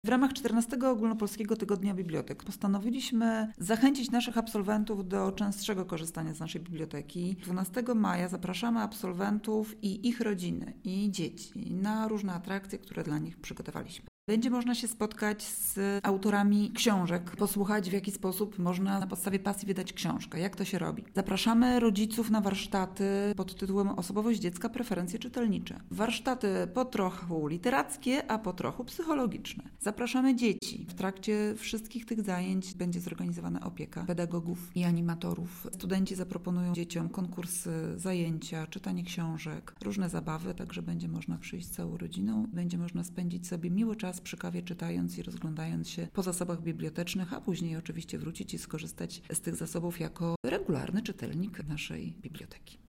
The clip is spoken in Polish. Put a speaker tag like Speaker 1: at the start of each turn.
Speaker 1: W ramach 14. Ogólnopolskiego Tygodnia Bibliotek postanowiliśmy zachęcić naszych absolwentów do częstszego korzystania z naszej biblioteki. 12 maja zapraszamy absolwentów i ich rodziny, i dzieci na różne atrakcje, które dla nich przygotowaliśmy. Będzie można się spotkać z autorami książek, posłuchać, w jaki sposób można na podstawie pasji wydać książkę, jak to się robi. Zapraszamy rodziców na warsztaty pod tytułem Osobowość dziecka, preferencje czytelnicze. Warsztaty po trochu literackie, a po trochu psychologiczne. Zapraszamy dzieci. W trakcie wszystkich tych zajęć będzie zorganizowana opieka pedagogów i animatorów. Studenci zaproponują dzieciom konkursy, zajęcia, czytanie książek, różne zabawy, także będzie można przyjść z całą rodziną. Będzie można spędzić sobie miły czas przy kawie, czytając i rozglądając się po zasobach bibliotecznych, a później oczywiście wrócić i skorzystać z tych zasobów jako regularny czytelnik naszej biblioteki.